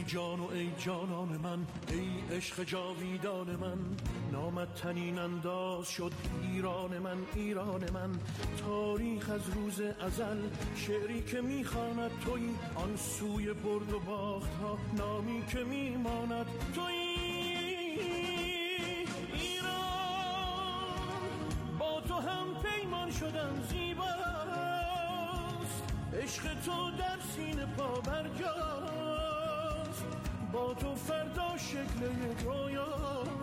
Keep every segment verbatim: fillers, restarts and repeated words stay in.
ای جان و ای جانان من، ای عشق جاویدان من. نامت تنین انداز شد ایران من، ایران من. تاریخ از روز ازل شعری که میخواند تویی، آن سوی برد و باخت ها نامی که میماند تویی. با تو هم پیمان شدم زیباست، عشق تو در سینه پا برجاست. با تو فردا شکل یک رویاست.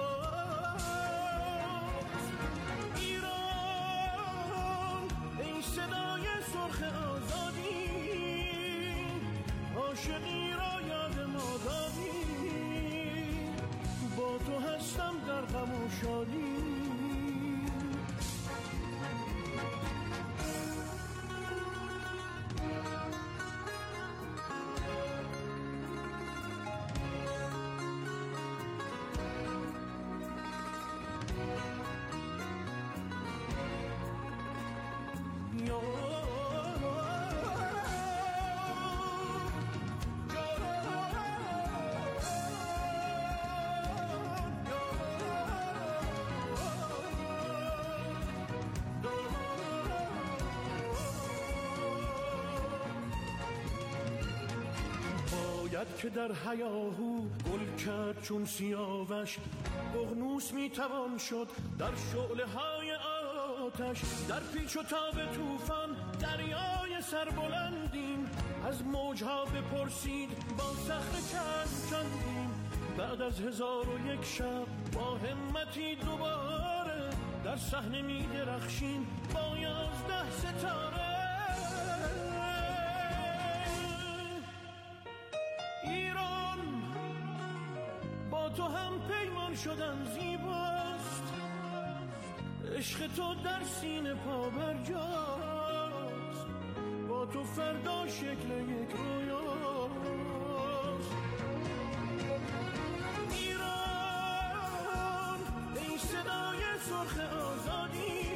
ایران ای صدای سرخ آزادی، عاشقی را یاد ما دادی. با تو هستم در غم و شادی. که در هیاهو گل کرد چون سیاوش، ققنوس میتوان شد در شعله های آتش. در پیچ و تاب طوفان دریای سربلندیم، از موجها بپرسید با صخره چند چندیم. بعد از هزار و یک شب با همتی دوباره، در صحنه میدرخشیم با یازده ستاره. ایران با تو هم پیمان شدم زیباست، عشق تو در سینه پا برجاست. با تو فردا شکل یک رویاست. ایران ای صدای سرخ آزادی،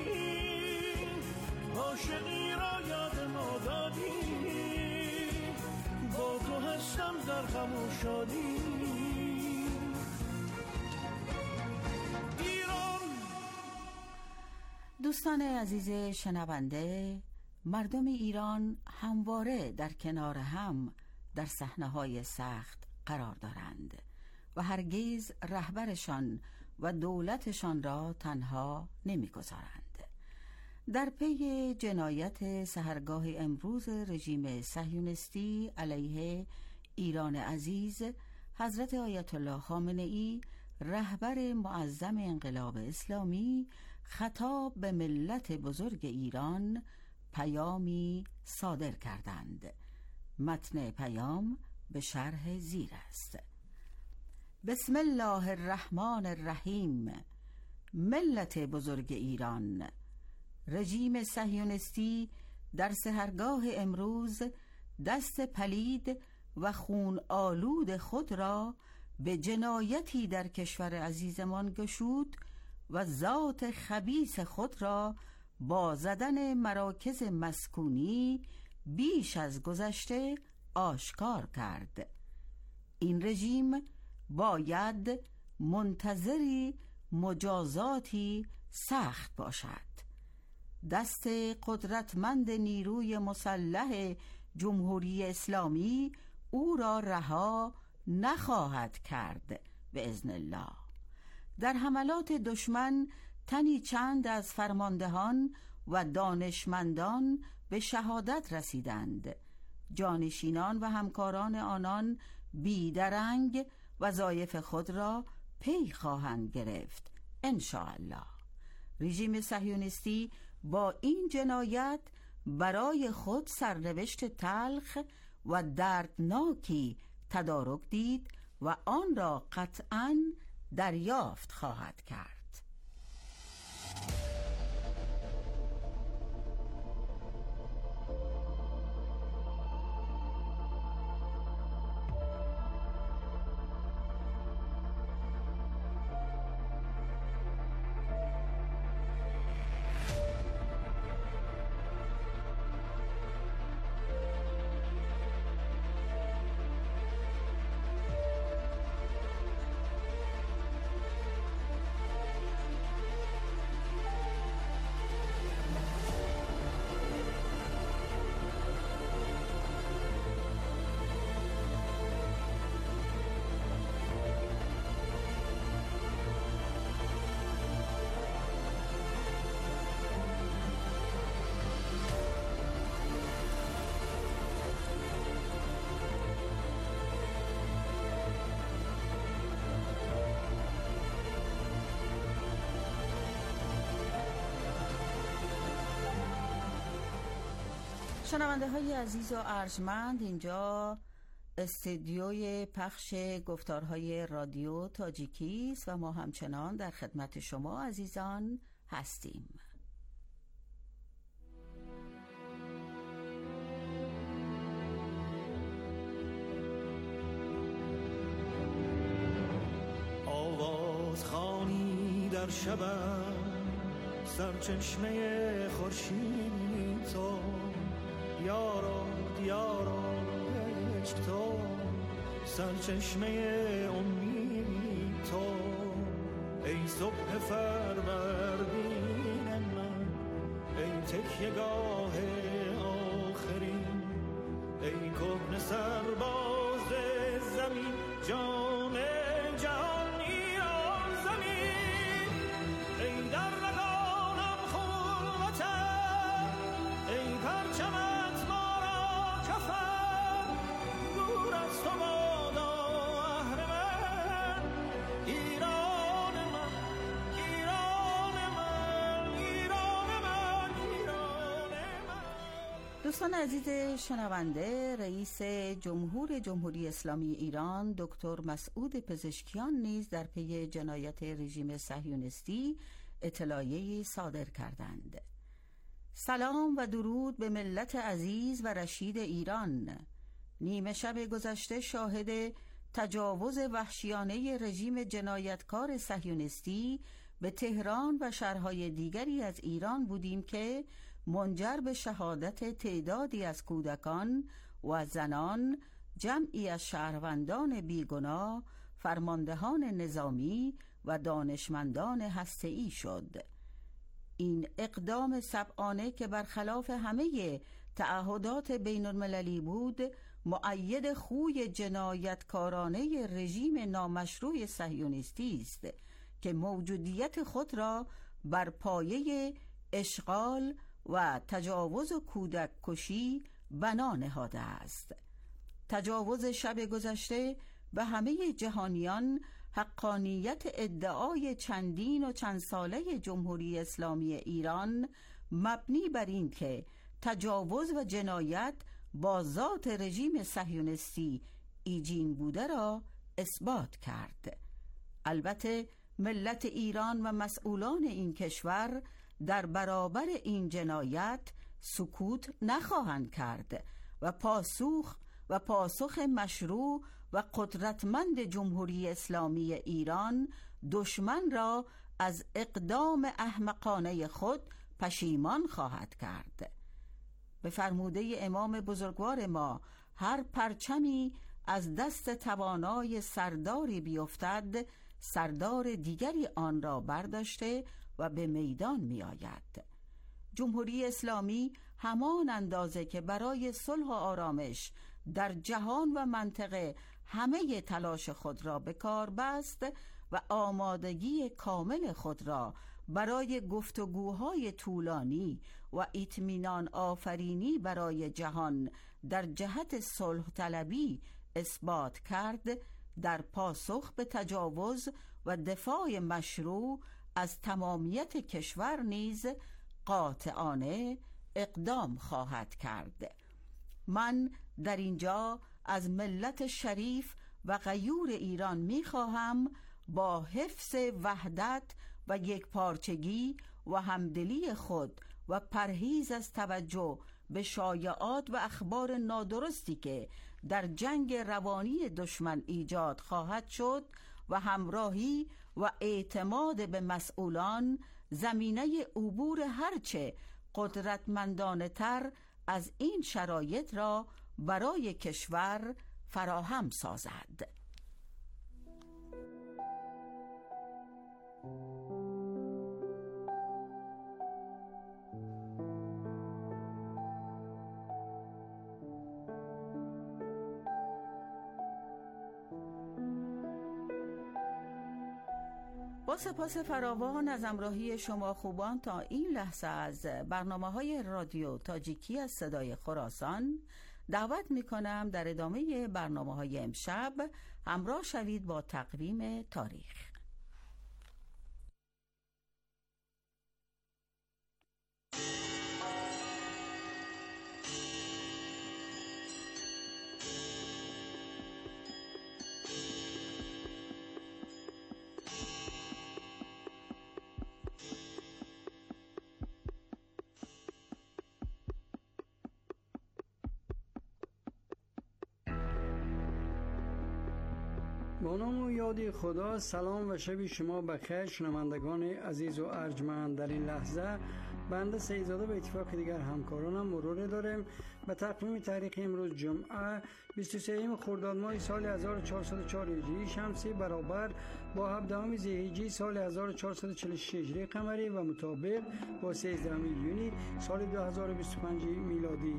عاشقی را یاد ما دادی. با تو هستم در غم و شادی. ایران. دوستان عزیز شنونده، مردم ایران همواره در کنار هم در صحنه‌های سخت قرار دارند و هرگز رهبرشان و دولتشان را تنها نمی‌گذارند. در پی جنایت سحرگاه امروز رژیم صهیونیستی علیه ایران عزیز، حضرت آیت الله خامنه‌ای رهبر معظم انقلاب اسلامی خطاب به ملت بزرگ ایران پیامی صادر کردند. متن پیام به شرح زیر است. بسم الله الرحمن الرحیم. ملت بزرگ ایران، رژیم صهیونیستی در سحرگاه امروز دست پلید و خون آلود خود را به جنایتی در کشور عزیزمان گشود و ذات خبیث خود را با زدن مراکز مسکونی بیش از گذشته آشکار کرد. این رژیم باید منتظری مجازاتی سخت باشد. دست قدرتمند نیروی مسلح جمهوری اسلامی او را رها نخواهد کرد به اذن الله. در حملات دشمن تنی چند از فرماندهان و دانشمندان به شهادت رسیدند. جانشینان و همکاران آنان بیدرنگ وظایف خود را پی خواهند گرفت ان شاء الله. رژیم صهیونیستی با این جنایت برای خود سرنوشت تلخ و دردناکی تدارک دید و آن را قطعاً دریافت خواهد کرد. شنونده های عزیز و ارجمند، اینجا استدیوی پخش گفتارهای رادیو تاجیکی است و ما همچنان در خدمت شما عزیزان هستیم. آواز خوانی در شبم سرچشمه خورشید تو، یارا دیارا عشق تو، سرچشمه امید تو، ای صبح فروردین من، ای تکیه‌گاه آخرین، ای کهنه سرباز زمین، جام جهان ایران زمین، ای در رگانم خون وطن، ای پرچمت ما را کفن، دور از تو بادا اهرمن، ایران من، ایران من، ایران من، ایران من. دوستان عزیز شنونده، رئیس جمهور جمهوری اسلامی ایران دکتر مسعود پزشکیان نیز در پی جنایت رژیم صهیونیستی اطلاعیه‌ای صادر کردند. سلام و درود به ملت عزیز و رشید ایران. نیمه شب گذشته شاهد تجاوز وحشیانه رژیم جنایتکار صهیونیستی به تهران و شهرهای دیگری از ایران بودیم که منجر به شهادت تعدادی از کودکان و زنان، جمعی از شهروندان بیگناه، فرماندهان نظامی و دانشمندان هسته‌ای شد. این اقدام سبعانه که برخلاف همه تعهدات بین المللی بود، مؤید خوی جنایتکارانه رژیم نامشروع صهیونیستی است که موجودیت خود را بر پایه اشغال و تجاوز و کودک کشی بنا نهاده است. تجاوز شب گذشته به همه جهانیان حقانیت ادعای چندین و چند ساله جمهوری اسلامی ایران مبنی بر این که تجاوز و جنایت با ذات رژیم صهیونیستی ایجین بوده را اثبات کرد. البته ملت ایران و مسئولان این کشور در برابر این جنایت سکوت نخواهند کرد و پاسخ و پاسخ مشروع و قدرتمند جمهوری اسلامی ایران دشمن را از اقدام احمقانه خود پشیمان خواهد کرد. به فرموده امام بزرگوار ما، هر پرچمی از دست توانای سرداری بیفتد، سردار دیگری آن را برداشته و به میدان می آید. جمهوری اسلامی همان اندازه که برای صلح و آرامش در جهان و منطقه همه تلاش خود را به کار بست و آمادگی کامل خود را برای گفتگوهای طولانی و اطمینان آفرینی برای جهان در جهت صلح طلبی اثبات کرد، در پاسخ به تجاوز و دفاع مشروع از تمامیت کشور نیز قاطعانه اقدام خواهد کرد. من در اینجا از ملت شریف و غیور ایران می خواهم با حفظ وحدت و یکپارچگی و همدلی خود و پرهیز از توجه به شایعات و اخبار نادرستی که در جنگ روانی دشمن ایجاد خواهد شد و همراهی و اعتماد به مسئولان زمینه عبور هرچه قدرتمندانه تر از این شرایط را برای کشور فراهم سازد. با سپاس فراوان از همراهی شما خوبان تا این لحظه از برنامه‌های رادیو تاجیکی از صدای خراسان، دعوت می‌کنم در ادامه برنامه‌های امشب همراه شوید با تقویم تاریخ. با نام و یاد خدا. سلام و شب شما بخیر شنوندگان عزیز و ارجمند. در این لحظه بنده سیدزاده به اتفاق دیگر همکارانم مرور داریم به تقویم تاریخ امروز جمعه بیست و سوم خرداد ماه سال هزار و چهارصد و چهار هجری شمسی برابر با هفدهم ذی‌حجه سال هزار و چهارصد و چهل و شش هجری قمری و مطابق با سیزدهم یونی سال دو هزار و بیست و پنج میلادی.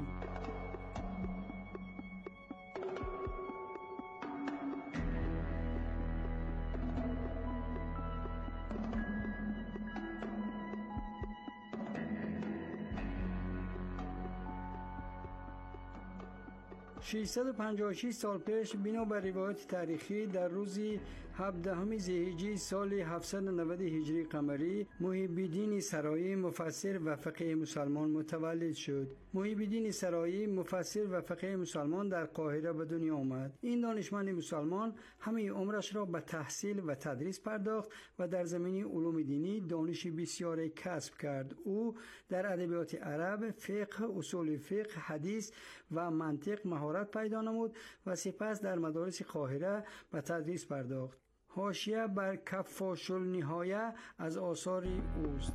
ششصد و پنجاه و شش سال پیش بنا بر روایت تاریخی در روز هفدهم ذی‌حجه سال هفتصد و نود هجری قمری محی الدین سرایی مفسر و فقیه مسلمان متولد شد. محی الدین سرایی مفسر و فقیه مسلمان در قاهره به دنیا آمد. این دانشمند مسلمان همه عمرش را به تحصیل و تدریس پرداخت و در زمینه علوم دینی دانش بسیاری کسب کرد. او در ادبیات عرب، فقه، اصول فقه، حدیث و منطق مهارت پیدا نمود و سپس در مدارس قاهره به تدریس پرداخت. حاشیه بر کفاش النهایه از آثار اوست.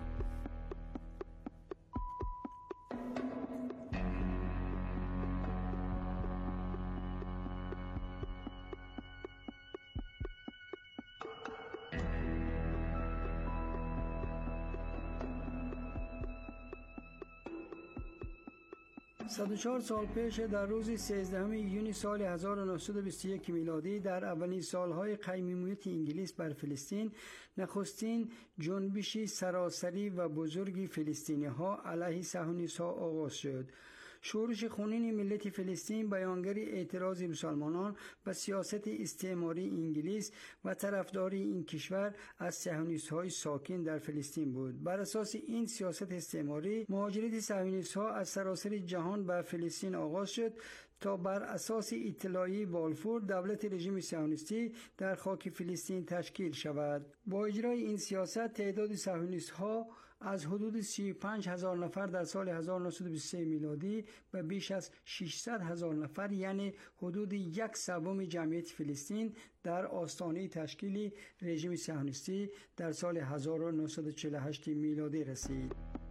صد و چهار سال پیش در روز سیزدهم یونی سال هزار و نهصد و بیست و یک میلادی در اولین سالهای قیمومیت انگلیس بر فلسطین نخستین جنبش سراسری و بزرگی فلسطینی ها علیه صهیونیست ها آغاز شد. شورش خونین ملت فلسطین بیانگر اعتراض مسلمانان به سیاست استعماری انگلیس و طرفداری این کشور از صهیونیست‌های ساکن در فلسطین بود. بر اساس این سیاست استعماری مهاجرت صهیونیست‌ها از سراسر جهان به فلسطین آغاز شد تا بر اساس اطلاعیه بالفور دولت رژیم صهیونیستی در خاک فلسطین تشکیل شود. با اجرای این سیاست تعداد صهیونیست‌ها از حدود سی و پنج هزار نفر در سال هزار و نهصد و بیست و سه میلادی به بیش از ششصد هزار نفر یعنی حدود یک سوم جمعیت فلسطین در آستانه تشکیل رژیم صهیونیستی در سال هزار و نهصد و چهل و هشت میلادی رسید.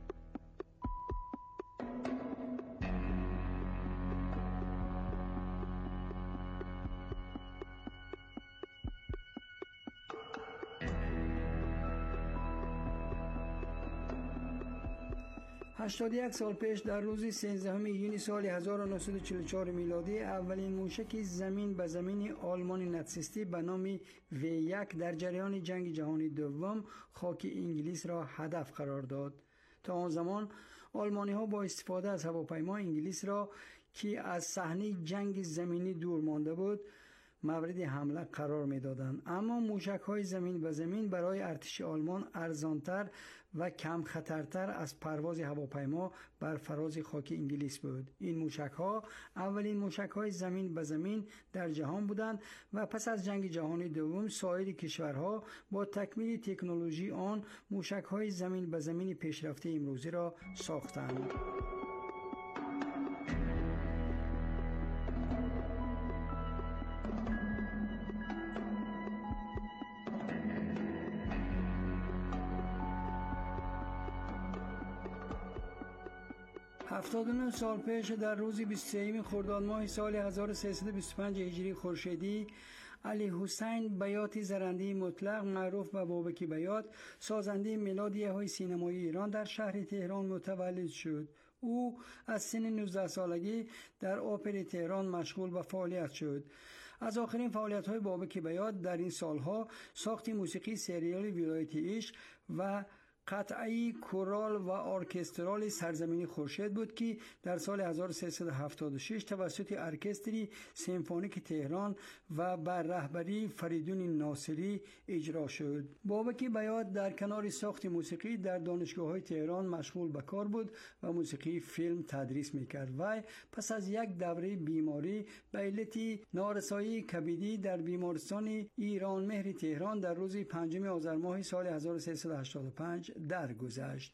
هشتاد و یک سال پیش در روز سیزدهم یونی سال هزار و نهصد و چهل و چهار میلادی اولین موشک زمین به زمین آلمان ناتسیستی به نام وی یک در جریان جنگ جهانی دوم خاک انگلیس را هدف قرار داد. تا آن زمان آلمانی ها با استفاده از هواپیما انگلیس را که از صحنه جنگ زمینی دور مانده بود مورد حمله قرار می‌دادند. اما موشک‌های زمین به زمین برای ارتش آلمان ارزانتر و کم خطرتر از پرواز هواپیما بر فراز خاک انگلیس بود. این موشک‌ها اولین موشک‌های زمین به زمین در جهان بودند و پس از جنگ جهانی دوم سایر کشورها با تکمیل تکنولوژی آن موشک‌های زمین به زمین پیشرفته امروزی را ساختند. هفتاد و نه سال پیش در روز بیست و سوم خرداد ماه سال هزار و سیصد و بیست و پنج هجری خورشیدی علی حسین بیاتی زرنده مطلق معروف به بابک بیات سازنده ملودیه های سینمایی ایران در شهر تهران متولد شد. او از سن نوزده سالگی در اپرای تهران مشغول به فعالیت شد. از آخرین فعالیت های بابک بیات در این سالها ساخت موسیقی سریال ولایت عشق و قطعی کورال و ارکسترال سرزمین خورشید بود که در سال هزار و سیصد و هفتاد و شش توسط ارکستری سمفونیک تهران و بر رهبری فریدون ناصری اجرا شد. بابک بیات در کنار ساخت موسیقی در دانشگاه‌های تهران مشغول به کار بود و موسیقی فیلم تدریس می‌کرد. و پس از یک دوره بیماری به علت نارسایی کبدی در بیمارستان ایران مهر تهران در روز پنجم آذر ماه سال هزار و سیصد و هشتاد و پنج درگذشت.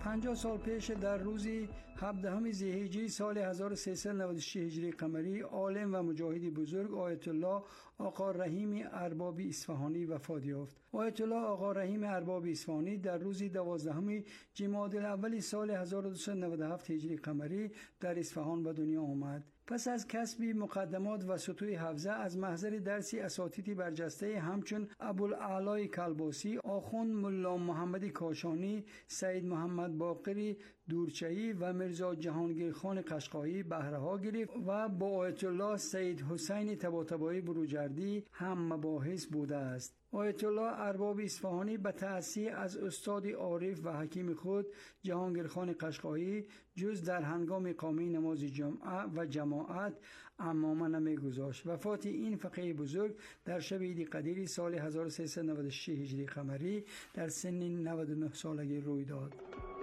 پنجاه سال پیش در روزی هفدهم ذی‌حجه سال هزار و سیصد و نود و شش هجری قمری عالم و مجاهدی بزرگ آیت الله آقا رحیم اربابی اصفهانی وفات یافت. آیت الله آقا رحیم اربابی اصفهانی در روزی دوازدهم جمادی الاول سال هزار و دویست و نود و هفت هجری قمری در اصفهان به دنیا آمد. پس از کسب مقدمات و سطوح حفظه از محضر درسی اساتید برجسته همچون ابوالعلای کلباسی، آخوند ملا محمد کاشانی، سید محمد باقری دورچه‌ای و میرزا جهانگیر خان قشقایی بهره ها گرفت و با آیت الله سید حسین طباطبایی بروجردی هم مباحث بوده است. آیت الله اربابی اصفهانی به تأسی از استاد عارف و حکیم خود جهانگیر خان قشقایی جز در هنگام اقامه نماز جمعه و جماعت عمامه نمی‌گذاشت. وفات این فقیه بزرگ در شب عید قدیر سال هزار و سیصد و نود و شش هجری قمری در سن نود و نه سالگی روی داد.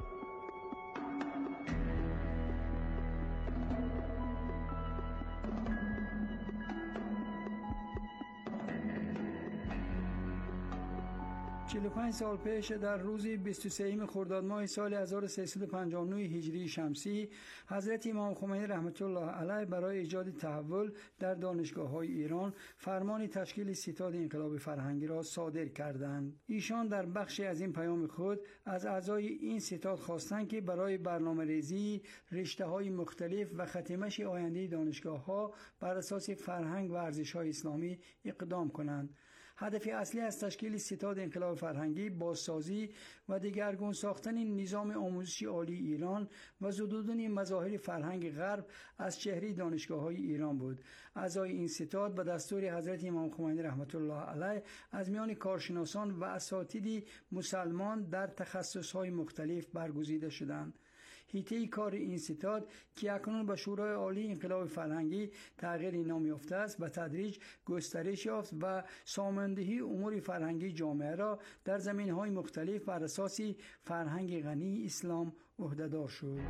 چهل و پنج سال پیش در روزی بیست و سوم خرداد ماه سال هزار و سیصد و پنجاه و نه هجری شمسی حضرت امام خمینی رحمت الله علیه برای ایجاد تحول در دانشگاه‌های ایران فرمان تشکیل ستاد انقلاب فرهنگی را صادر کردند. ایشان در بخشی از این پیام خود از اعضای این ستاد خواستند که برای برنامه‌ریزی رشته‌های مختلف و ختمش آینده دانشگاه‌ها بر اساس فرهنگ و ارزش‌های اسلامی اقدام کنند. هدف اصلی از تشکیل ستاد انقلاب فرهنگی بازسازی و دگرگون ساختن نظام آموزشی عالی ایران و زدودن مظاهر فرهنگ غرب از چهره دانشگاه‌های ایران بود. اعضای این ستاد به دستور حضرت امام خمینی رحمت الله علیه از میان کارشناسان و اساتید مسلمان در تخصص‌های مختلف برگزیده شدند. حیطه کار این ستاد که اکنون به شورای عالی انقلاب فرهنگی تغییر نام یافته است به تدریج گسترش یافت و ساماندهی امور فرهنگی جامعه را در زمینه‌های مختلف بر اساس فرهنگ غنی اسلام عهده‌دار شد.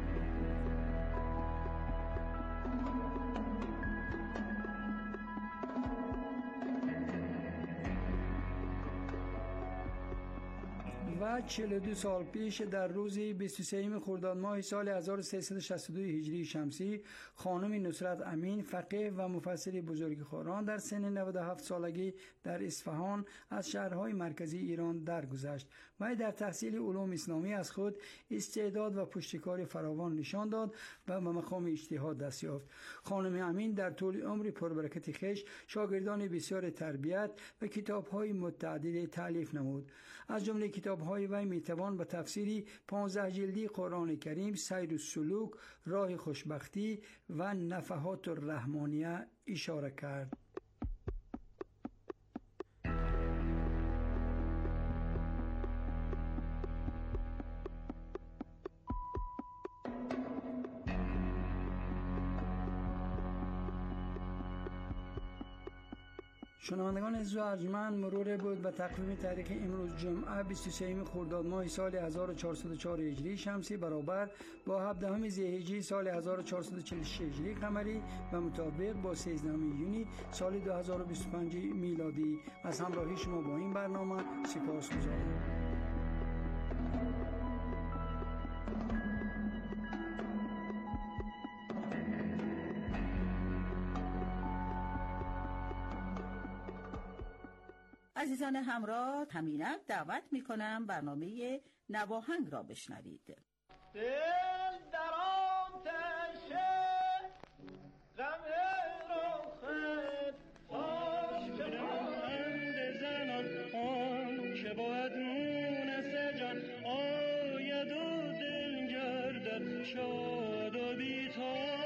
و چهل و دو سال پیش در روز بیست و سوم خرداد ماه سال هزار و سیصد و شصت و دو هجری شمسی خانم نصرت امین فقیه و مفسر بزرگخواران در سن نود و هفت سالگی در اصفهان از شهرهای مرکزی ایران درگذشت و در تحصیل علوم اسلامی از خود استعداد و پشتکار فراوان نشان داد و به مقام اجتهاد دست یافت. خانم امین در طول عمر پربرکت خویش شاگردان بسیار تربیت و کتاب‌های متعدد تألیف نمود. از جمله کتاب‌های وی میتوان به تفسیری پانزده جلدی قرآن کریم، سیر السلوک، راه خوشبختی و نفحات الرحمانیه اشاره کرد. شنوندگان عزیز و ارجمند، مرور بود به تقویم تاریخ امروز جمعه بیست و سوم خرداد ماه سال هزار و چهارصد و چهار هجری شمسی برابر با هفدهم ذی‌حجه سال هزار و چهارصد و چهل و شش هجری قمری و مطابق با سیزدهم یونی سال دو هزار و بیست و پنج میلادی. از همراهی شما با این برنامه سپاسگزارم. عزیزان همراه، همینک دعوت میکنم برنامه نواهنگ را بشنوید. دل در آتش غم رخت آش که بند زنان آن که باید مونس جان آید و دل گردد شاد و بیتار.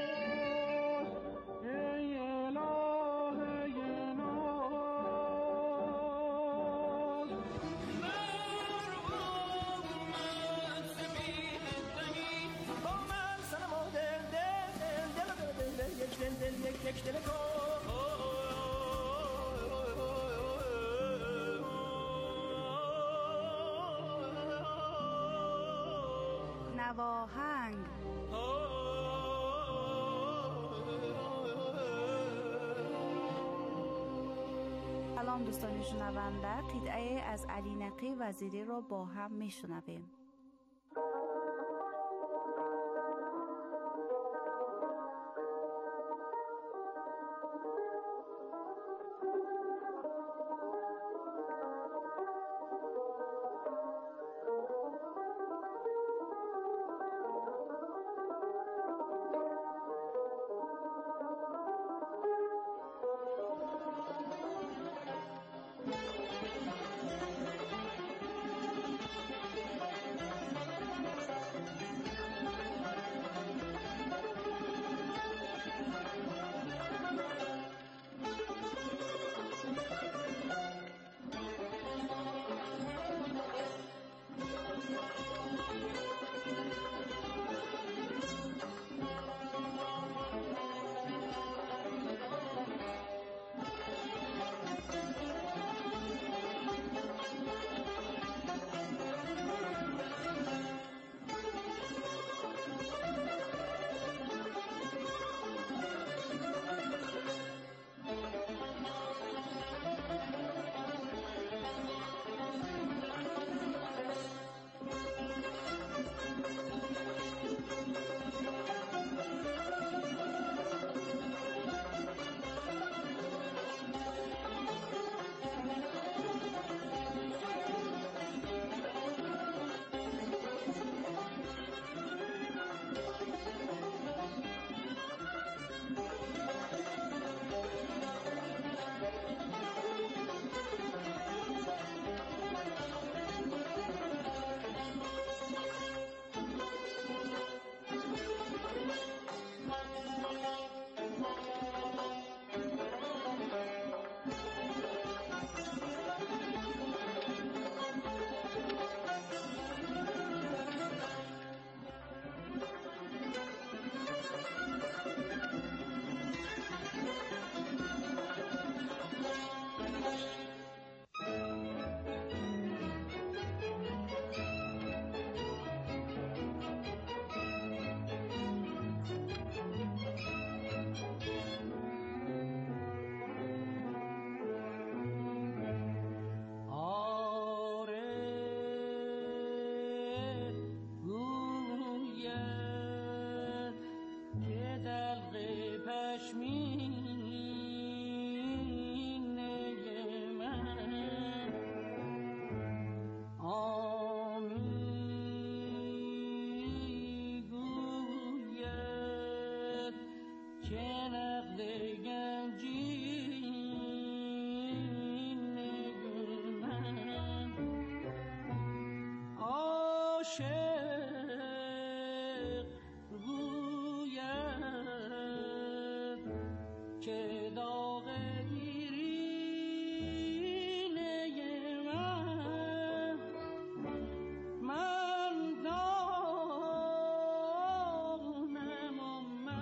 نواهنگ سلام دوستان شنونده، قطعه از علی نقی وزیری را با هم میشنویم. عاشق گوید که داغ دیرینه من من دانم و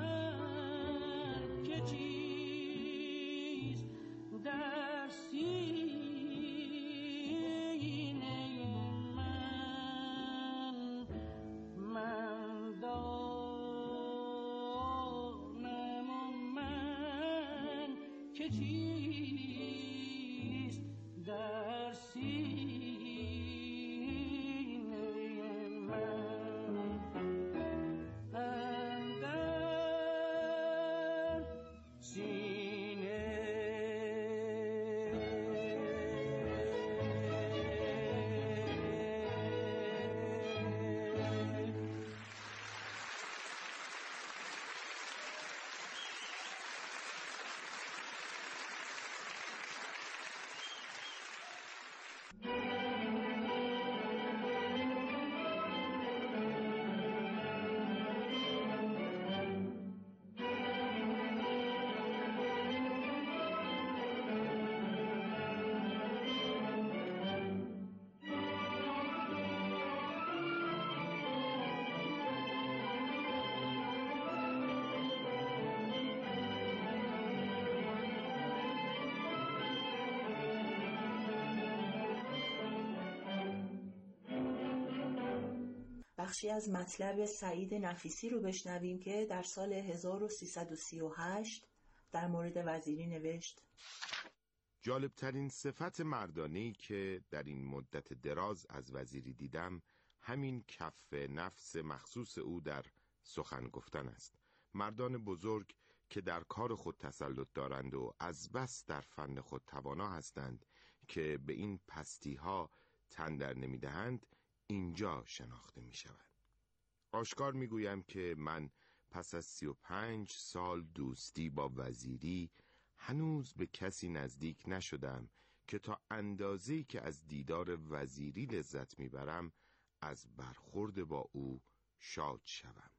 من که چیست در سینه من من دانم و من که چیست در سینه من اندر سینه بخشی از مطلب سعید نفیسی رو بشنویم که در سال هزار و سیصد و سی و هشت در مورد وزیری نوشت. جالبترین صفت مردانه‌ای که در این مدت دراز از وزیری دیدم همین کف نفس مخصوص او در سخن گفتن است. مردان بزرگ که در کار خود تسلط دارند و از بس در فن خود توانا هستند که به این پستی ها تن در نمی دهند اینجا شناخته می شود. آشکار می گویم که من پس از سی و پنج سال دوستی با وزیری هنوز به کسی نزدیک نشدم که تا اندازه‌ای که از دیدار وزیری لذت می برم از برخورد با او شاد شوم.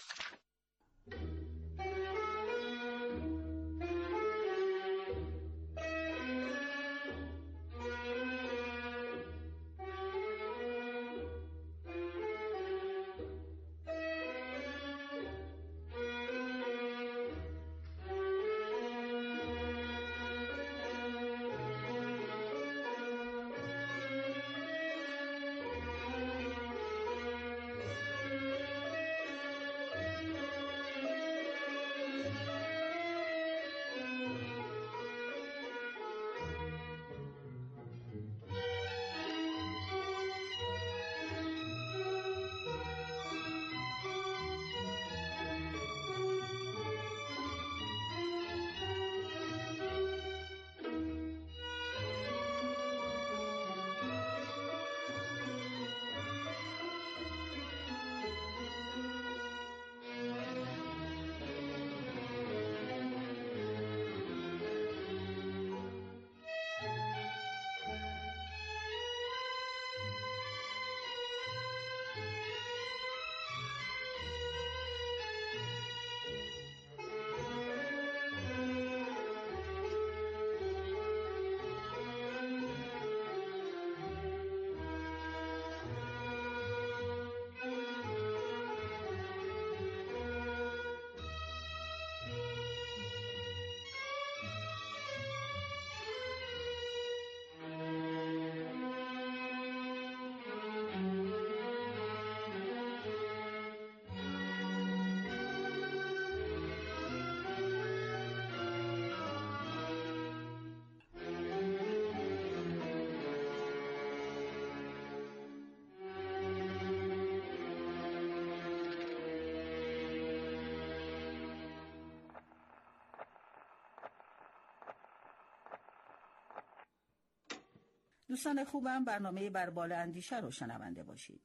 دوستان خوبم، برنامه بر بال اندیشه رو شنونده باشید.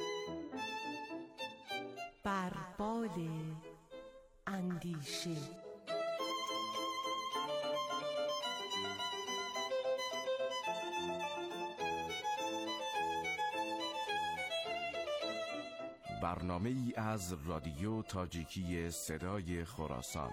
بر بال اندیشه. برنامه ای از رادیو تاجیکی صدای خراسان.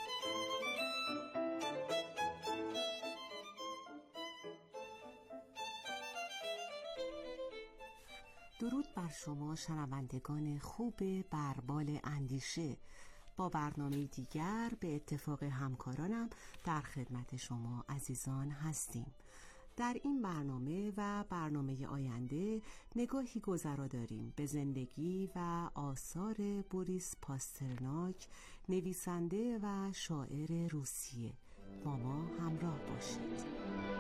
درود بر شما شنوندگان خوب بربال اندیشه. با برنامه دیگر به اتفاق همکارانم در خدمت شما عزیزان هستیم. در این برنامه و برنامه آینده نگاهی گذرا داریم به زندگی و آثار بوریس پاسترناک، نویسنده و شاعر روسیه. با ما همراه باشید.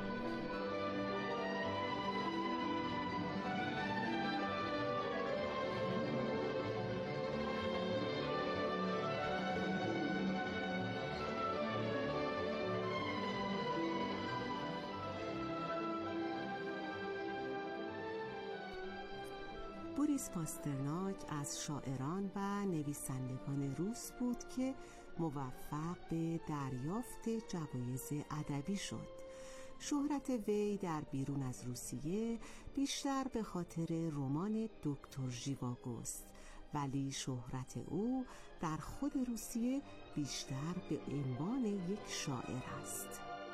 بوریس پاسترناک از شاعران و نویسندگان روس بود که موفق به دریافت جوایز ادبی شد. شهرت وی در بیرون از روسیه بیشتر به خاطر رمان دکتر ژیواگوست، ولی شهرت او در خود روسیه بیشتر به عنوان یک شاعر است.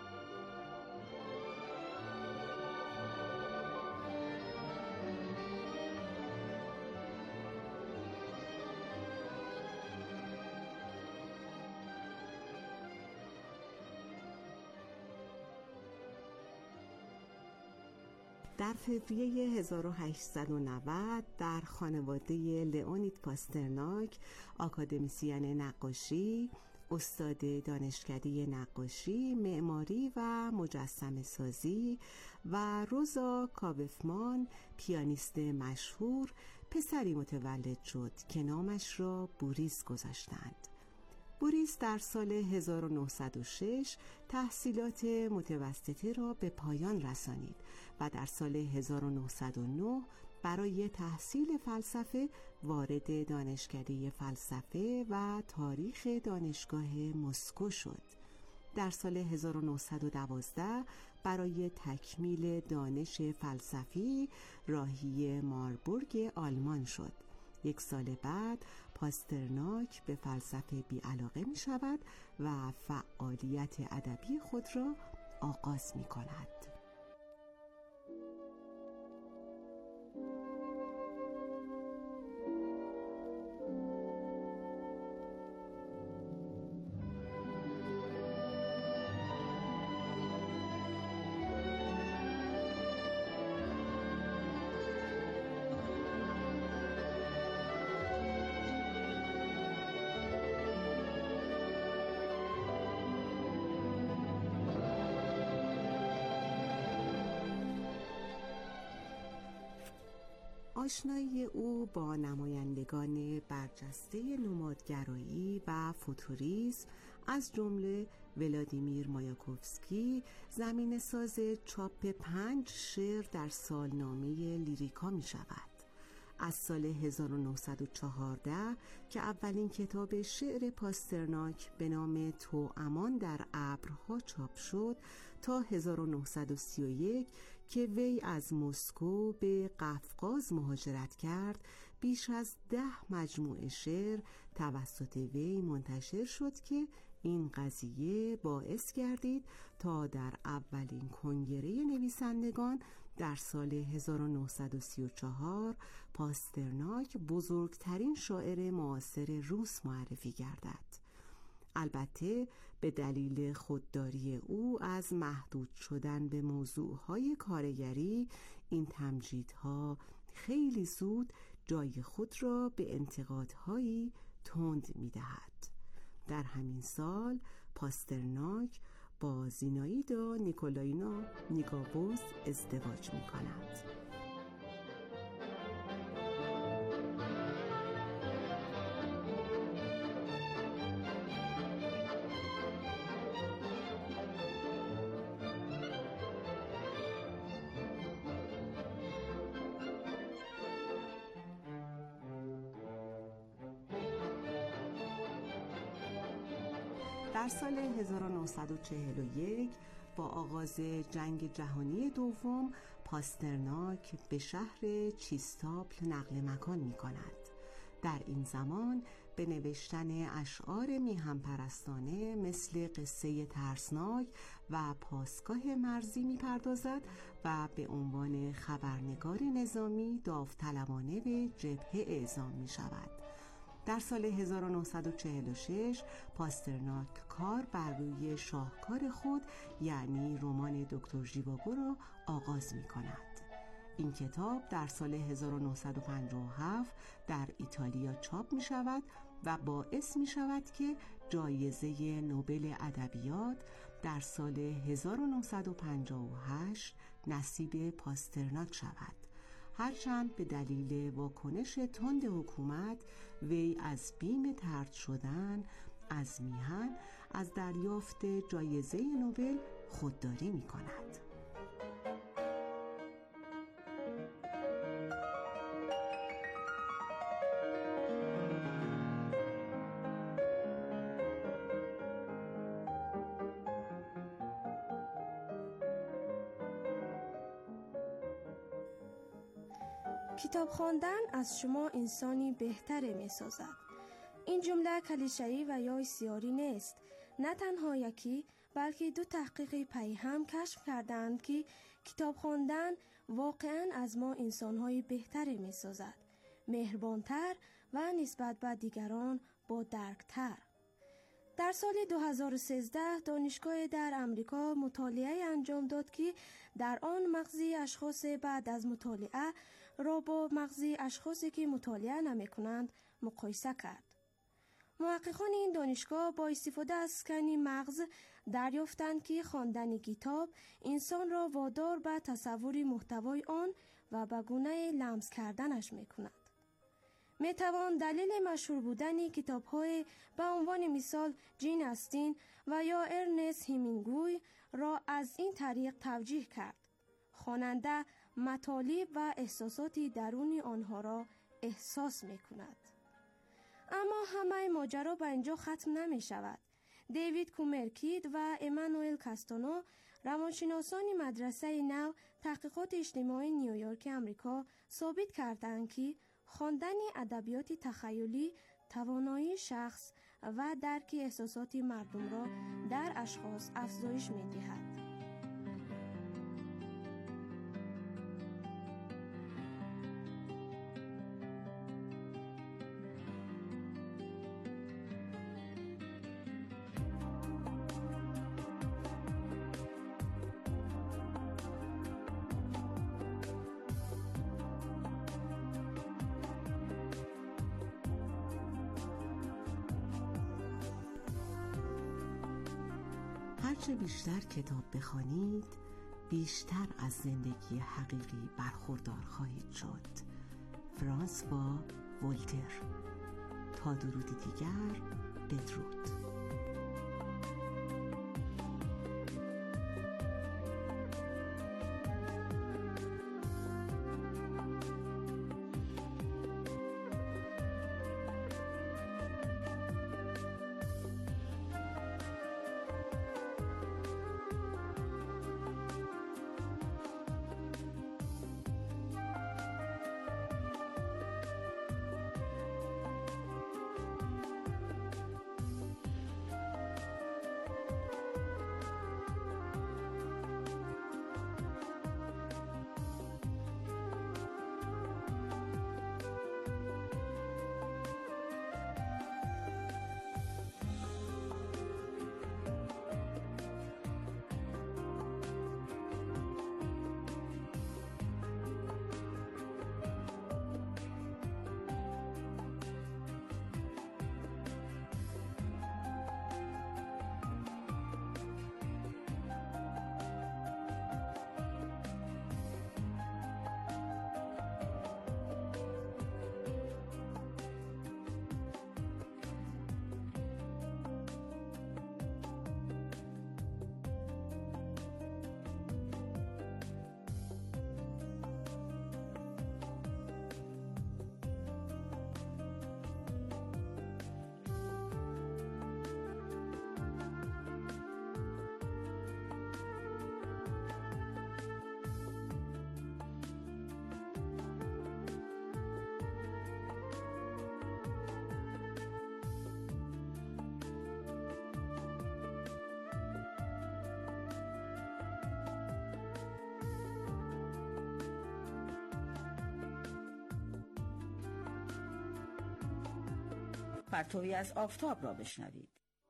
در فوریه هزار و هشتصد و نود در خانواده لئونید پاسترناک، آکادمیسین نقاشی، استاد دانشکده نقاشی، معماری و مجسمه سازی، و روزا کاوفمان، پیانیست مشهور، پسری متولد شد که نامش را بوریس گذاشتند. بوریس در سال هزار و نهصد و شش تحصیلات متوسطه را به پایان رسانید و در سال هزار و نهصد و نه برای تحصیل فلسفه وارد دانشکده فلسفه و تاریخ دانشگاه مسکو شد. در سال هزار و نهصد و دوازده برای تکمیل دانش فلسفی راهی ماربورگ آلمان شد. یک سال بعد پاسترناک به فلسفه بی‌علاقه می شود و فعالیت ادبی خود را آغاز می کند. آشنایی او با نمایندگان برجسته نمادگرایی و فوتوریسم از جمله ولادیمیر مایاکوفسکی زمینه ساز چاپ پنج شعر در سالنامه لیریکا می شود. از سال هزار و نهصد و چهارده که اولین کتاب شعر پاسترناک به نام توامان در ابرها چاپ شد تا هزار و نهصد و سی و یک که وی از مسکو به قفقاز مهاجرت کرد، بیش از ده مجموعه شعر توسط وی منتشر شد که این قضیه باعث گردید تا در اولین کنگره نویسندگان در سال هزار و نهصد و سی و چهار پاسترناک بزرگترین شاعر معاصر روس معرفی گردد. البته به دلیل خودداری او از محدود شدن به موضوعهای کارگری، این تمجیدها خیلی زود جای خود را به انتقادهایی تند می‌دهد. در همین سال پاسترناک با زینایدا نیکولاینا نیگابوس ازدواج می‌کند. در سال هزار و نهصد و چهل و یک با آغاز جنگ جهانی دوم پاسترناک به شهر چیستاپل نقل مکان می کند. در این زمان به نوشتن اشعار میهم پرستانه مثل قصه ترسناک و پاسگاه مرزی میپردازد و به عنوان خبرنگار نظامی داوطلبانه به جبهه اعزام میشود. در سال هزار و نهصد و چهل و شش پاسترناک کار بر روی شاهکار خود یعنی رمان دکتر ژیواگو را آغاز می کند. این کتاب در سال هزار و نهصد و پنجاه و هفت در ایتالیا چاپ می شود و باعث می شود که جایزه نوبل ادبیات در سال هزار و نهصد و پنجاه و هشت نصیب پاسترناک شود. هرچند به دلیل واکنش تند حکومت وی از بیم طرد شدن از میهن از دریافت جایزه نوبل خودداری می کند. کتاب خواندن از شما انسانی بهتر می سازد. این جمله کلیشه‌ای و یا سیاری نیست. نه تنها یکی بلکه دو تحقیق پی هم کشف کردند که کتاب خواندن واقعاً از ما انسان‌های بهتر می سازد. مهربانتر و نسبت به دیگران با درکتر. در سال دو هزار و سیزده دانشگاه در امریکا مطالعه انجام داد که در آن مغز اشخاص بعد از مطالعه را با مغز اشخاصی که مطالعه نمی کنند مقایسه کرد. محققان این دانشگاه با استفاده از اسکن مغز دریافتند که خواندن کتاب انسان را وادار به تصور محتوای آن و به گونه لمس کردنش می کند. می توان دلیل مشهور بودن کتاب‌های به عنوان مثال جین استین و یا ارنست همینگوی را از این طریق توجیه کرد. خواننده مطالب و احساساتی درونی آنها را احساس می کند. اما همه ماجرا به اینجا ختم نمی شود. دیوید کومرکید و امانوئل کاستانو روانشناسان مدرسه نو تحقیقات اجتماعی نیویورک آمریکا ثابت کردند که خواندن ادبیات تخیلی توانایی شخص و درک احساسات مردم را در اشخاص افزایش می دهد. هرچه بیشتر کتاب بخوانید بیشتر از زندگی حقیقی برخوردار خواهید شد. فرانسوا ولتر. تا درودی دیگر، بدرود. پرتوی از آفتاب را بشنوید.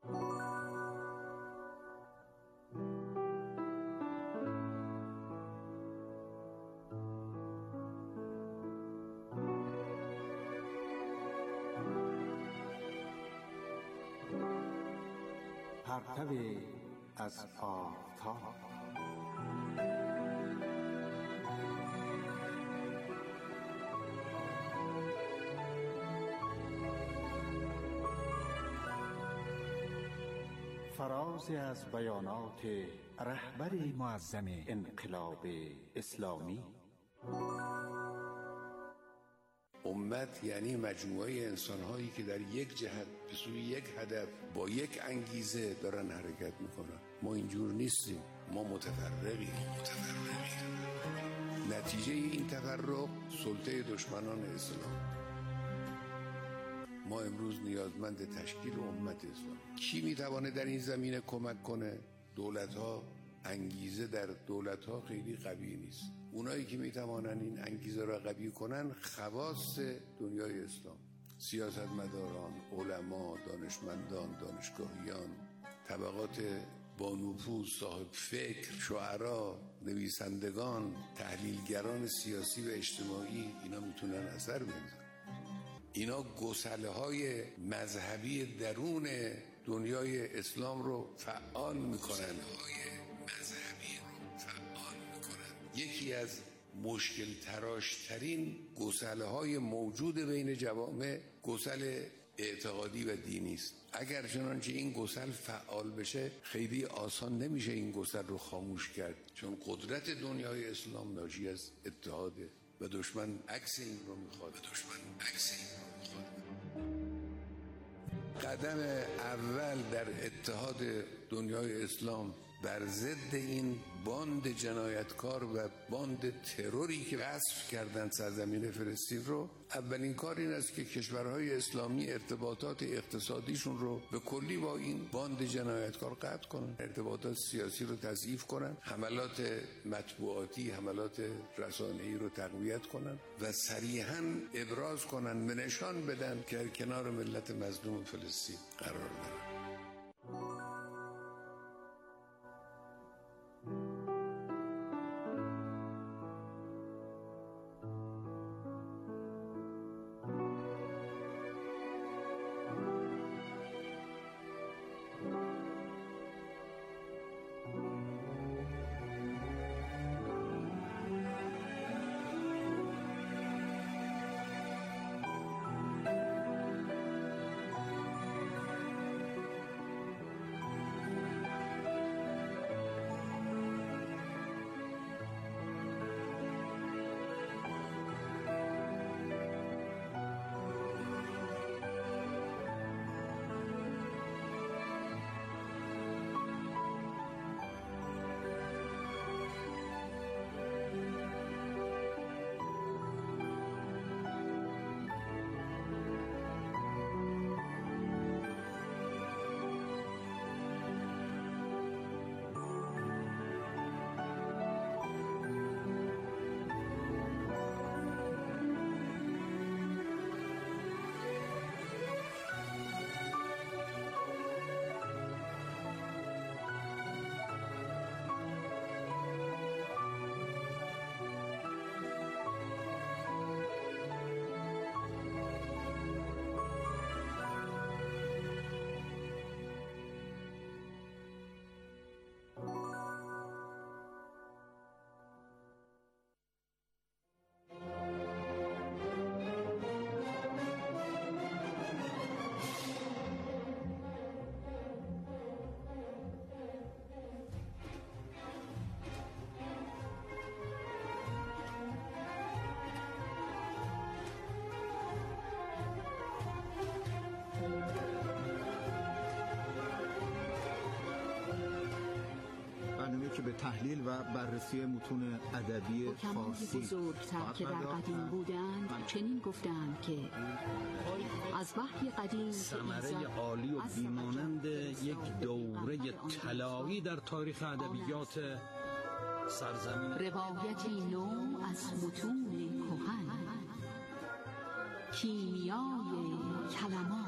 پرتوی از آفتاب. فرازی از بیانات رهبر معظم انقلاب اسلامی. امت یعنی مجموعه انسان‌هایی که در یک جهت به سوی یک هدف با یک انگیزه دارن حرکت میکنن. ما اینجور نیستیم، ما متفرقیم. متفرقیم. نتیجه این تفرق سلطه دشمنان اسلام. ما امروز نیازمند تشکیل امت اسلام. کی میتوانه در این زمینه کمک کنه؟ دولت‌ها. انگیزه در دولت‌ها خیلی قوی نیست. اونایی که میتوانن این انگیزه را قوی کنن خواص دنیای اسلام، سیاستمداران، علما، دانشمندان، دانشگاهیان، طبقات با نفوذ، صاحب فکر، شعرا، نویسندگان، تحلیلگران سیاسی و اجتماعی، اینا میتونن اثر بگذارن. اینا گسله‌های مذهبی درون دنیای اسلام رو فعال میکنن. یکی از مشکل تراشترین گسله های موجود بین جوامع گسل اعتقادی و دینی است. اگر چنانچه این گسل فعال بشه خیلی آسان نمیشه این گسل رو خاموش کرد، چون قدرت دنیای اسلام ناشی از اتحاده و دشمن عکس این رو میخواد. دشمن عکس این رو میخواد. قدم اول در اتحاد دنیای اسلام بر ضد این باند جنایتکار و باند تروری که غصب کردن سرزمین فلسطین رو، اولین کار این است که کشورهای اسلامی ارتباطات اقتصادیشون رو به کلی با این باند جنایتکار قطع کنن، ارتباطات سیاسی رو تضعیف کنن، حملات مطبوعاتی، حملات رسانه‌ای رو تقویت کنن و صریحاً ابراز کنن و نشان بدن که کنار ملت مظلوم فلسطین قرار دارن. که به تحلیل و بررسی متون ادبی فارسی بزرگتر که در قدیم بودند چنین گفتند که از وحی قدیم ثمره عالی و بیمانند یک دوره طلایی در تاریخ ادبیات سرزمین، روایتی نو از متون کهن، کیمیای کلمات،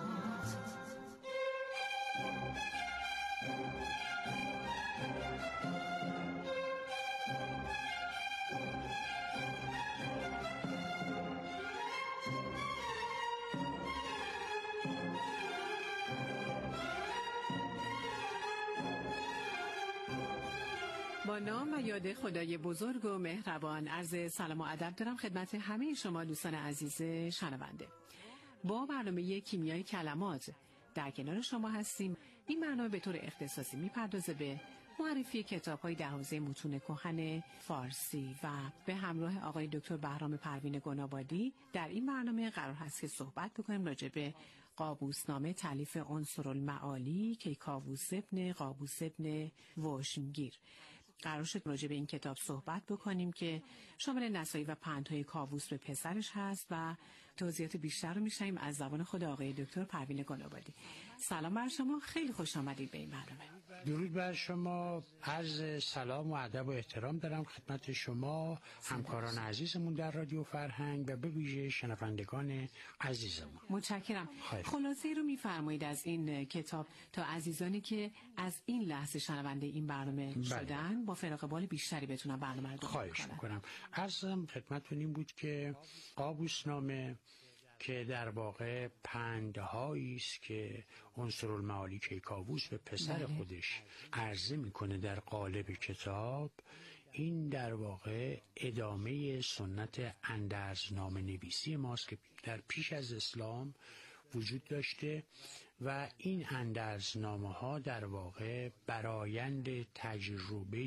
با نام و یاد خدای بزرگ و مهربان عرض سلام و ادب دارم خدمت همه شما دوستان عزیز شنونده. با برنامه کیمیای کلمات در کنار شما هستیم. این برنامه به طور اختصاصی میپردازه به معرفی کتاب‌های در حوزه متون کهن فارسی و به همراه آقای دکتر بهرام پروین گنابادی در این برنامه قرار هست که صحبت بکنیم راجع به قابوسنامه تالیف عنصرالمعالی کیکاووس ابن قابوس ابن وشمگیر. قرار شد راجع به این کتاب صحبت بکنیم که شامل نصایح و پندهای کاووس به پسرش هست و توضیحات بیشتر رو میشنویم از زبان خود آقای دکتر پروین گنابادی. سلام بر شما، خیلی خوش آمدید به این برنامه. درود بر شما، عرض سلام و ادب و احترام دارم خدمت شما همکاران عزیزمون در رادیو فرهنگ و به ویژه شنوندگان عزیزمون. متشکرم. خلاصه رو میفرمایید از این کتاب تا عزیزانی که از این لحظه شنونده این برنامه بله. شدن با فراغ بال بیشتری بتونن برنامه رو دنبال کنن. خواهش می‌کنم. عرضم خدمتتون این بود که قابوسنامه که در واقع پندهایی است که عنصرالمعالی کیکاووس به پسر بله. خودش عرضه میکنه در قالب کتاب، این در واقع ادامه سنت اندرزنامه نویسی ماست که در پیش از اسلام وجود داشته و این اندرزنامه ها در واقع برآیند تجربه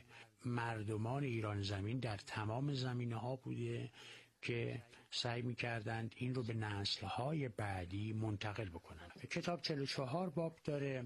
مردمان ایران زمین در تمام زمینه ها بوده که سعی می‌کردند این رو به نسل‌های بعدی منتقل بکنن. کتاب چهل و چهار باب داره،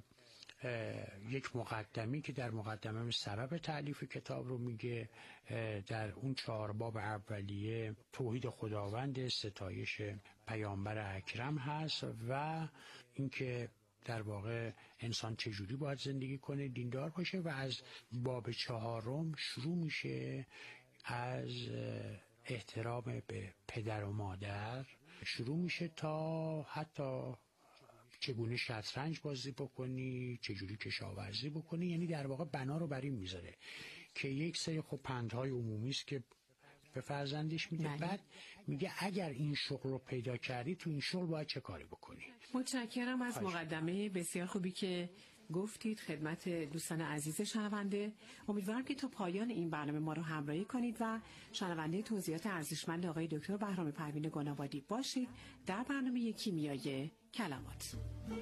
یک مقدمی که در مقدمه سبب تألیف کتاب رو میگه، در اون چهار باب اولیه توحید خداوند، ستایش پیامبر اکرم هست و اینکه در واقع انسان چجوری باید زندگی کنه، دیندار باشه و از باب چهارم شروع میشه از احترام به پدر و مادر شروع میشه تا حتی چگونه شطرنج بازی بکنی، چجوری کشاورزی بکنی، یعنی در واقع بنا رو بر این میذاره که یک سری خب پندهای عمومی است که به فرزندش میده. بله. بعد میگه اگر این شغل رو پیدا کردی تو این شغل باید چه کاری بکنی. متشکرم از مقدمه بسیار خوبی که گفتید خدمت دوستان عزیز شنونده. امیدوارم که تا پایان این برنامه ما رو همراهی کنید و شنونده توضیحات ارزشمند آقای دکتر بهرام پروین گنابادی باشید در برنامه کیمیای کلمات.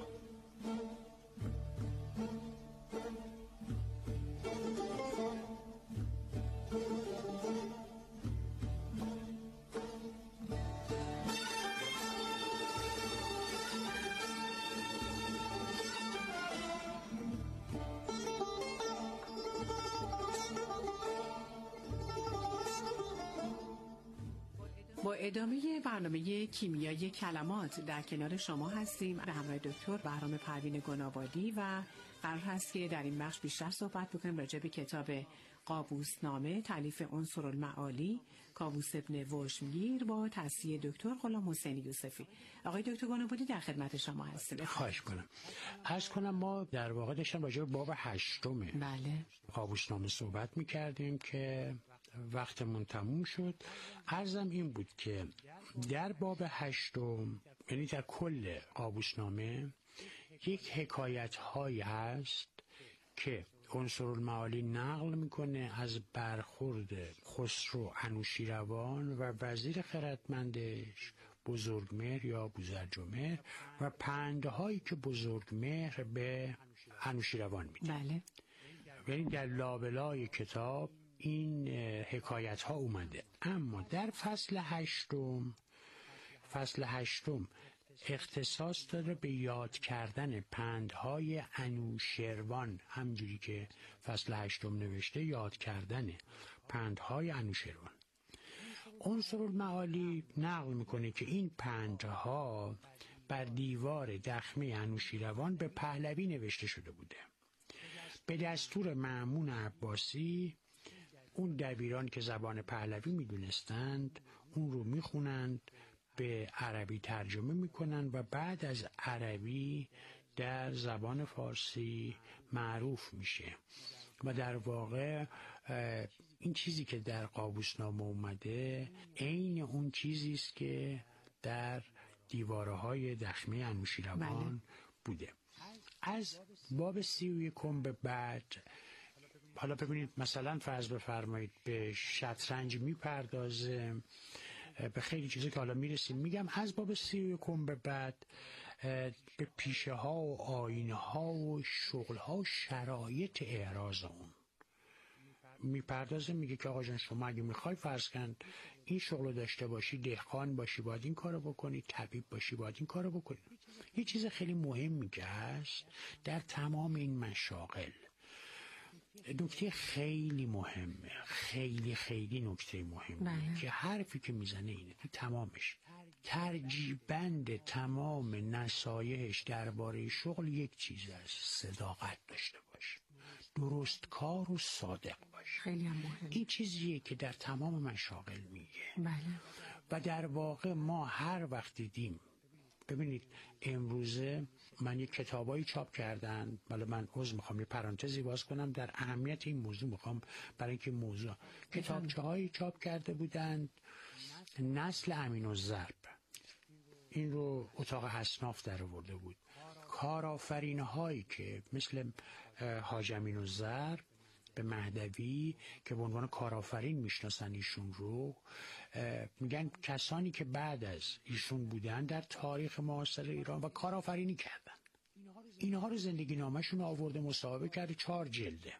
با ادامه برنامه کیمیای کلمات در کنار شما هستیم به همراه دکتر بهرام پروین گنابادی و قرار هست که در این بخش بیشتر صحبت بکنیم راجع به کتاب قابوسنامه تالیف عنصرالمعالی کاووس ابن وشمگیر با تصحیح دکتر غلام حسینی یوسفی. آقای دکتر گنابادی در خدمت شما هستیم. خواهش کنم. عرض کنم ما در واقع داشتم راجع به باب هشتم بله قابوسنامه صحبت می‌کردیم که وقتمون تموم شد. عرضم این بود که در باب هشتم، یعنی در کل قابوسنامه، یک حکایت هایی هست که عنصرالمعالی نقل میکنه از برخورد خسرو انوشیروان و وزیر خردمندش بزرگمهر یا بوزرجمهر و پندهایی که بزرگمهر به انوشیروان میده. بله. یعنی در لابلای کتاب این حکایت ها اومده. اما در فصل هشتم فصل هشتم اختصاص داره به یاد کردن پندهای انوشیروان، همجوری که فصل هشتم نوشته یاد کردن پندهای انوشیروان. عنصرالمعالی نقل میکنه که این پندها بر دیوار دخمه انوشیروان به پهلوی نوشته شده بوده. به دستور مأمون عباسی اون دبیران که زبان پهلوی میدونستند اون رو میخونند به عربی ترجمه میکنن و بعد از عربی در زبان فارسی معروف میشه و در واقع این چیزی که در قابوسنامه اومده عین اون چیزی است که در دیوارهای دخمه انوشیروان بوده. از باب سی و یکم به بعد حالا ببینید مثلا فرض بفرمایید به شطرنج میپردازه، به خیلی چیزی که حالا میرسیم. میگم از باب سی و یکم به بعد به پیشه ها و آینه ها و شغل ها و شرایط اعراض اون میپردازه. میگه که آقا جان شما اگه میخوای فرض کن این شغل داشته باشی، دهقان باشی باید این کارو بکنی، طبیب باشی باید این کارو بکنی. یه چیز خیلی مهمی که هست در تمام این مشاغل، نکته خیلی مهمه، خیلی خیلی نکته مهمه که حرفی که میزنه اینه تو تمامش ترجیبند تمام نصایحش درباره شغل یک چیز است: صداقت داشته باش، درست کار و صادق باش. خیلی هم مهم. این چیزیه که در تمام مشاغل میگه. بله. و در واقع ما هر وقت دیدیم، ببینید امروزه من یک کتابایی چاپ کردن، ولی من عذر میخوام یه پرانتزی باز کنم در اهمیت این موضوع، میخوام برای اینکه موضوع کتابچه‌هایی چاپ کرده بودند نسل امین الضرب، این رو اتاق حسناف در آورده بود. کارآفرین هایی که مثل حاج امین الضرب به مهدوی که به عنوان کارآفرین میشناسن ایشون رو، میگن کسانی که بعد از ایشون بودن در تاریخ معاصر ایران و کارآفرینی کردن، اینها رو زندگی نامشون آورده مصاحبه کرده، چهار جلده.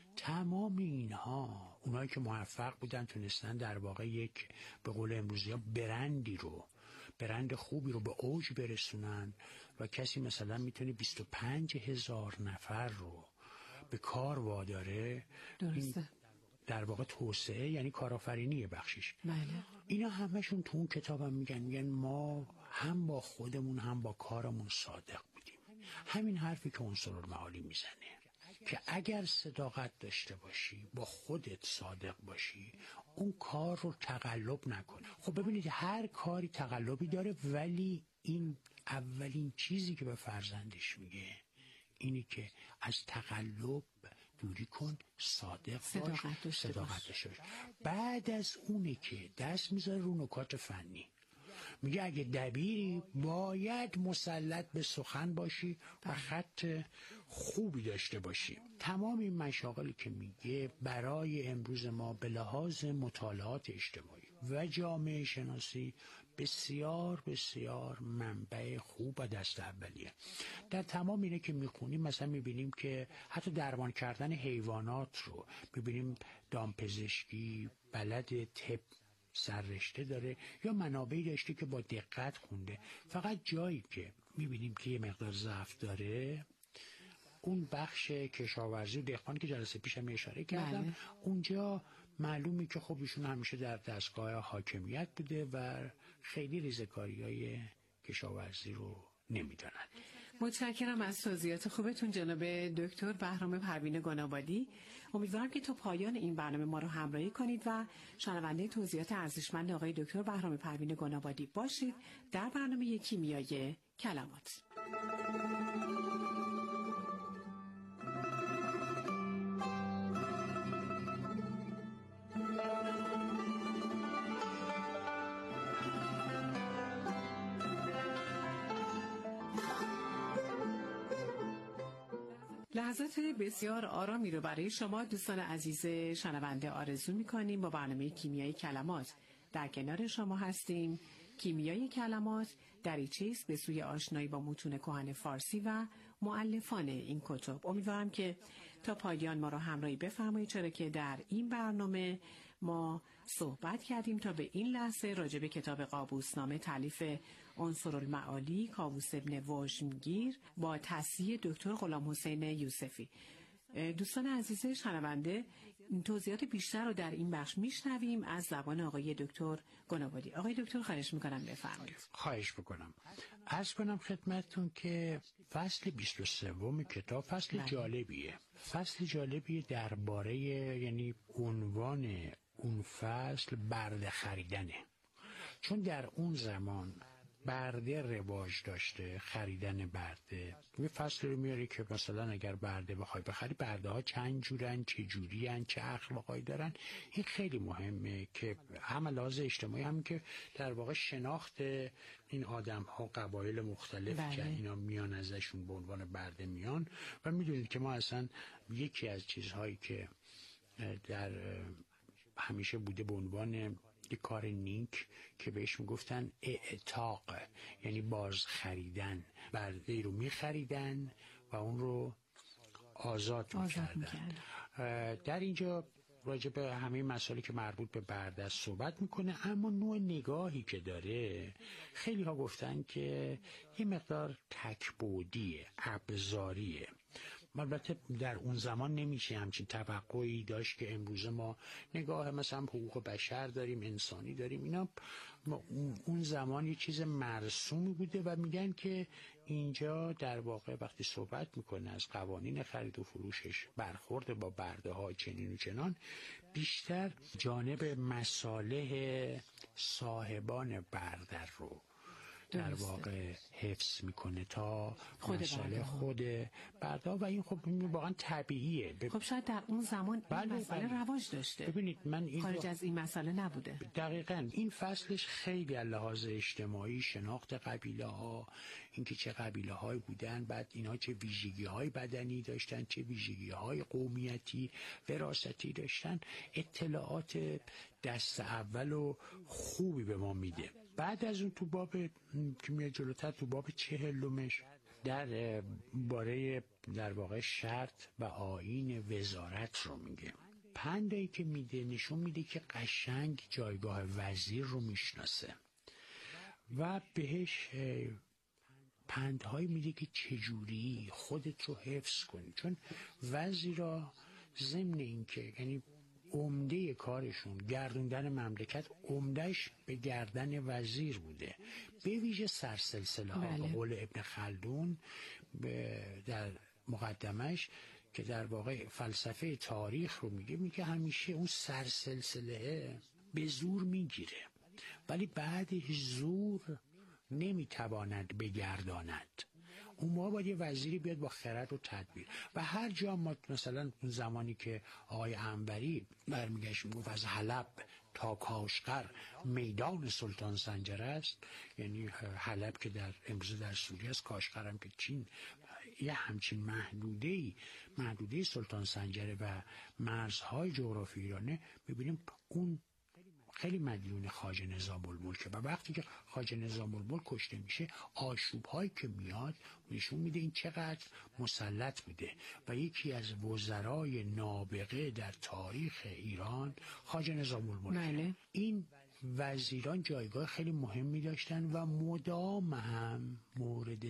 تمام اینها اونایی که موفق بودن تونستن در واقع یک به قول امروزی ها برندی رو، برند خوبی رو به اوج برسونن و کسی مثلا میتونه بیست و پنج هزار نفر رو به کار واداره. درسته. در واقع توسعه یعنی کارآفرینی بخشش. بله. اینا همشون تو اون کتابم میگن میگن ما هم با خودمون هم با کارمون صادق بودیم. همین حرفی که انصرالمعالی میزنه که اگر صداقت داشته باشی، با خودت صادق باشی، اون کار رو تقلب نکنه. خب ببینید هر کاری تقلبی داره، ولی این اولین چیزی که به فرزندش میگه اینی که از تقلب دوری کن، صادق باش، صداقت داشته باش. بعد از اونه که دست میذاره رو نکات فنی. میگه اگه دبیری باید مسلط به سخن باشی و خط خوبی داشته باشی. تمام این مشاغلی که میگه برای امروز ما به لحاظ مطالعات اجتماعی و جامعه شناسی بسیار بسیار منبع خوب و دست اولیه. در تمام اینه که میخونیم مثلا میبینیم که حتی درمان کردن حیوانات رو میبینیم دامپزشکی، بلد طب سررشته داره یا منابعی داشته که با دقت خونده. فقط جایی که میبینیم که یه مقدار ضعف داره اون بخش کشاورزی و دهقان که جلسه پیشم اشاره کردم. بله. اونجا معلومی که خب ایشون همیشه در دستگاه حاکمیت بوده و خیلی ریزکاری‌های کشاورزی رو نمیدونن. متشکرم از توضیحات خوبتون جناب دکتر بهرام پروین گنابادی. امیدوارم که تا پایان این برنامه ما رو همراهی کنید و شنونده توضیحات ارزشمند آقای دکتر بهرام پروین گنابادی باشید در برنامه کیمیای کلمات. لحظات بسیار آرامی رو برای شما دوستان عزیز شنونده آرزو می‌کنیم. با برنامه کیمیای کلمات در کنار شما هستیم. کیمیای کلمات دریچه‌ای است به سوی آشنایی با متون کهن فارسی و مؤلفان این کتب. امیدوارم که تا پایان ما رو همراهی بفرمایید، چرا که در این برنامه ما صحبت کردیم تا به این لحظه راجع به کتاب قابوسنامه تالیف انصرالمعالی کاووس ابن واژمگیر با تصحیح دکتر غلام حسین یوسفی. دوستان عزیز شنونده توضیحات بیشتر رو در این بخش میشنویم از زبان آقای دکتر گنابادی. آقای دکتر خواهش میکنم بفرمایید. خواهش میکنم. عرض کنم خدمتتون که فصل بیست و سه کتاب فصل بله. جالبیه. فصل جالبیه درباره یعنی عنوان اون فصل برده خریدنه. چون در اون زمان برده رواج داشته، خریدن برده. یه فصل رو میاری که مثلا اگر برده بخوای بخری، برده ها چند جورن، چه جورین، چه اخلاقایی دارن. این خیلی مهمه که هم لحاظ اجتماعی هم که در واقع شناخت این آدم ها قبایل مختلف بله. که اینا میان ازشون به عنوان برده میان. و میدونید که ما اصلا یکی از چیزهایی که در همیشه بوده به عنوان یک کار نیک که بهش میگفتن اعتاق، یعنی باز خریدن. برده رو میخریدن و اون رو آزاد میکردن. در اینجا راجع به همه مسائلی که مربوط به برده است صحبت میکنه، اما نوع نگاهی که داره خیلی ها گفتن که یه مقدار تکبودیه، ابزاریه. البته در اون زمان نمیشه همچین توقعی داشت که امروز ما نگاه مثلا حقوق بشر داریم، انسانی داریم. اینا اون زمان یه چیز مرسومی بوده و میگن که اینجا در واقع وقتی صحبت میکنه از قوانین خرید و فروشش، برخورد با برده ها چنین و چنان، بیشتر جانب مصالح صاحبان برده رو در واقع حفظ میکنه تا خود مسئله خود برده. و این خب واقعا طبیعیه. ب... خب شاید در اون زمان این بله مسئله بله. رواج داشته. ببینید من این خارج از این مسئله نبوده. دقیقاً این فصلش خیلی از لحاظ اجتماعی، شناخت قبیله ها، اینکه چه قبیله های بودن، بعد اینا چه ویژگی های بدنی داشتن، چه ویژگی های قومیتی، وراثتی داشتن، اطلاعات دست اول و خوبی به ما میده. بعد از اون تو باب که میاد جلوتر، تو باب چهلمش در باره در واقع شرط و آیین وزارت رو میگه. پندایی که میده نشون میده که قشنگ جایگاه وزیر رو میشناسه و بهش پندهایی میده که چجوری خودت رو حفظ کنی. چون وزیرا ضمن این که یعنی عمده کارشون گردوندن مملکت، عمدهش به گردن وزیر بوده، به ویژه سرسلسله ها. به قول ابن خلدون در مقدمش که در واقع فلسفه تاریخ رو میگه، میگه همیشه اون سرسلسله به زور میگیره ولی بعدش زور نمیتواند بگرداند. اون موقع باید یه وزیری بیاد با خرد و تدبیر. و هر جا ما مثلا اون زمانی که آقای انوری برمیگشت میگفت از حلب تا کاشغر میدان سلطان سنجر است، یعنی حلب که در امروز در سوریه است، کاشغر هم که چین، یه همچین محدوده‌ای محدوده سلطان سنجره و مرزهای جغرافی ایرانه، میبینیم اون خیلی مدیون خواجه نظام الملک. و وقتی که خواجه نظام الملک کشته میشه، آشوب هایی که میاد نشون میده این چقدر مسلط بوده. و یکی از وزرای نابغه در تاریخ ایران خواجه نظام الملک. این وزیران جایگاه خیلی مهمی داشتن و مدام هم مورد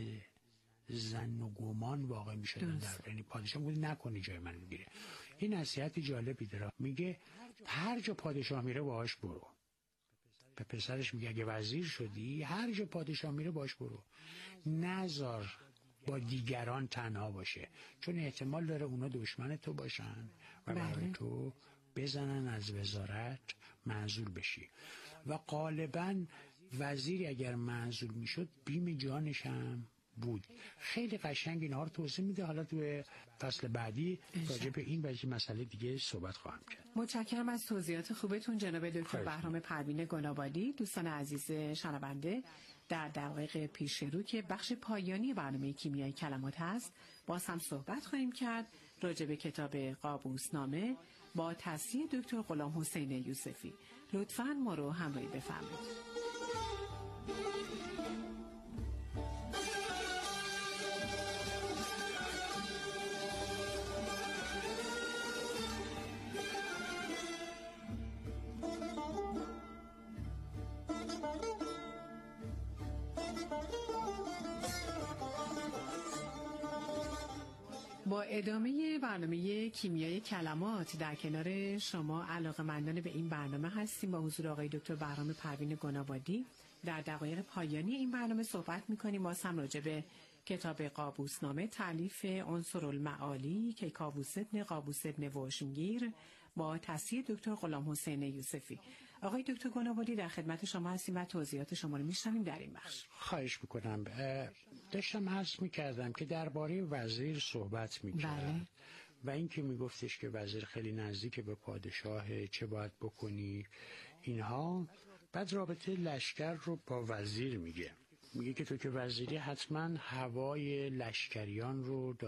زن و گمان واقع میشدن. در یعنی پادشاه میگه نکنی جای من میگیره. این نصیحت جالبی داره، میگه هر جا پادشاه میره باهاش برو. به پسرش میگه اگه وزیر شدی هر جا پادشاه میره باهاش برو، نذار با دیگران تنها باشه، چون احتمال داره اونا دشمن تو باشن و برای تو بزنن از وزارت معزول بشی. و غالبا وزیری اگر معزول میشد بیم جانش هم بود. خیلی قشنگ اینها رو توضیح میده. حالا تو فصل بعدی راجع به این و مسئله دیگه صحبت خواهم کرد. متشکرم از توضیحات خوبتون جناب دکتر بهرام پروین گنابادی. دوستان عزیز شنونده، در دقایق پیش رو که بخش پایانی برنامه کیمیای کلمات هست، باز هم صحبت خواهیم کرد راجع به کتاب قابوسنامه با تصحیح دکتر غلام حسین یوسفی. لطفاً ما رو همراهی بفرمایید. با ادامه برنامه کیمیای کلمات در کنار شما علاقه‌مندان به این برنامه هستیم. با حضور آقای دکتر بهرام پروین گنابادی در دقایق پایانی این برنامه صحبت می‌کنیم. ما هم راجع به کتاب قابوسنامه تالیف عنصرالمعالی که کاووس ابن قابوس ابن واشمگیر با تصحیح دکتر غلام حسین یوسفی. آقای دکتر گنابادی در خدمت شما هستیم و توضیحات شما رو میشنویم در این بخش. خواهش میکنم. داشتم عرض میکردم که درباره وزیر صحبت میکرد بله. و اینکه میگفتش که وزیر خیلی نزدیک به پادشاه، چه باید بکنی اینها. بعد رابطه لشکر رو با وزیر میگه، میگه که تو که وزیری حتما هوای لشکریان رو